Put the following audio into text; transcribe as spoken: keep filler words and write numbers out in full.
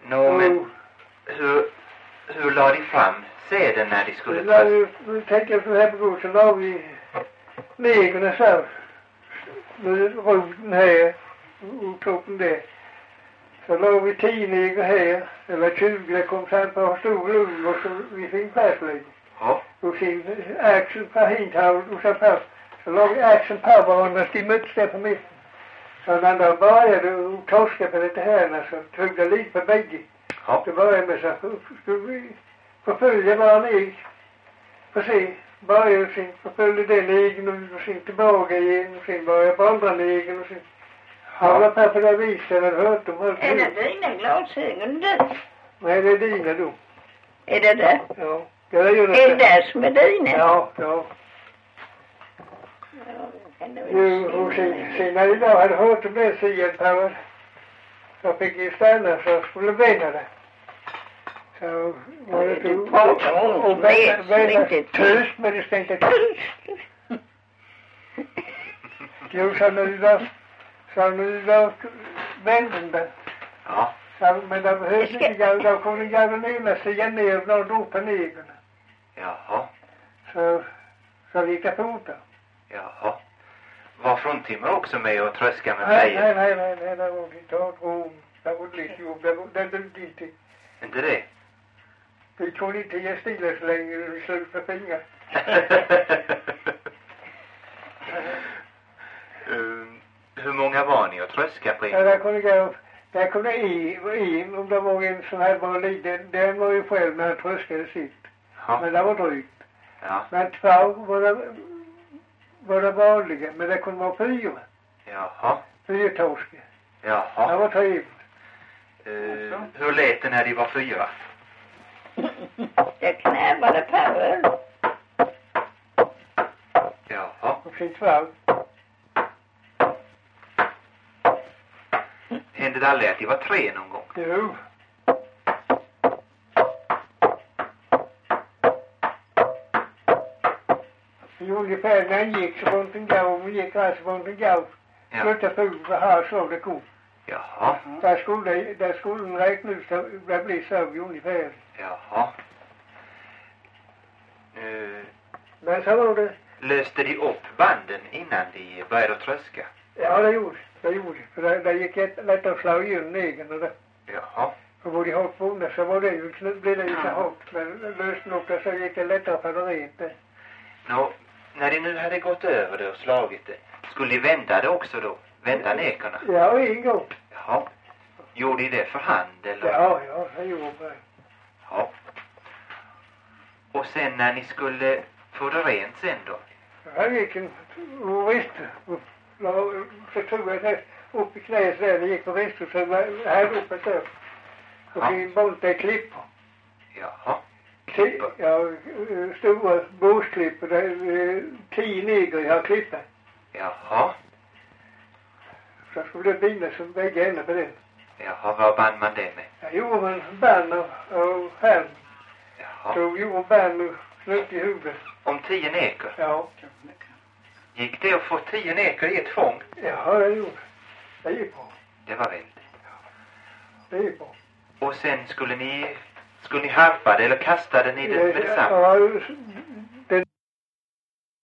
Nå, men hur, hur la de fram seden när de skulle tröska? Vi tänkte så här på god så la vi negerna så. Med roten här och toppen där. Så la vi tio neger här. Eller tjugo, det kom sen på stor lugn och så vi fick färglägg. Ja. Och sen axeln på hintavlet och så på. Så la vi axeln på varandra, de möttes där på mitten. Så när de började och torska på lite här så tog det lite på bägge. Ja. Så började med så skulle vi förfölja varandra i. För se, började och sen förfölja den ligen och sen tillbaka igen och sen började på andra ligen och sen. Han var på det viset och hört dem. Är det dina glasögon du? Nej, det är dina då. Är det det? Ja. Det är ju det. Är det där som är dina? Ja, ja. Jo, och sen, sen när idag hade hört om det sidan på så fick jag stanna så skulle vända det. Så var det Du pratar om och det vända riktigt. tyst, men det ska inte tyst. Jo, så när idag så när idag vände det. Ja. Så, men de behövde inte göra, de kunde göra den ena sidan ner och de drog på negerna. Jaha. Så, så gick det fort. Jaha. Var fruntimmer också med och tröska med Nej, färgen? nej, nej, nej, nej, det var inte ett rum. Det var lite jobb, det var det dömde inte. Inte det? Vi kunde inte ge stilar så länge vi slog för fingrar. um, hur många var ni att tröska på en Ja, där kunde gå, där kunde i, in om det var en sån här var liten, den var ju själv när han tröskade sitt. Ja. Men det var drygt. Ja. Men två var det, var det vanliga, men det kunde vara fyra. Jaha. Fyra torskar. Det Jaha. var trevligt. Uh, hur lät det när de var fyra? Det knävade på öl. Jaha. Och sen två. Hände det aldrig att de var tre någon gång? Jo. Vi ungefär när han gick så var det en gav, vi gick här så var det en gav. Ja. Sluta ful för här så det kom. Jaha. Där skulle, där skulle de räkna ut så det blir så ungefär. Jaha. Uh, Men så var det. löste de upp banden innan de började tröska? Ja, det gjorde det. gjorde För det, det gick ett, lätt att slå igen egen och det. Jaha. För var de hårt bundna så var det ju, blev det ju så hårt. Men löste upp det så gick det lättare för det rent det. Nå, när de nu hade gått över det och slagit det, skulle de vända det också då? Vända nekarna? Ja, en gång. Jaha. Gjorde de det för hand eller? Ja, ja, det gjorde det. Ja. Och sen när ni skulle få det rent sen då? Här gick en rist. Så tog jag det upp i knäet där. Det gick på rist och så här uppe så. Och Ja. så bollade klippor. Jaha. Klippor? Ja, stora båsklippor. Det är tio neger jag har klippat. Jaha. Så skulle det bina som bägge ändar på den. Jaha, vad band man det med? Jag gjorde man band och, och här. Jaha. Så gjorde band och knut i huvudet. Om tio neker? Ja. Gick det att få tio neker i ett fång? Ja, det gjorde det. gick bra. Det var väldigt. Det gick bra. Och sen skulle ni, skulle ni harpa det eller kastade ni det med detsamma? Ja,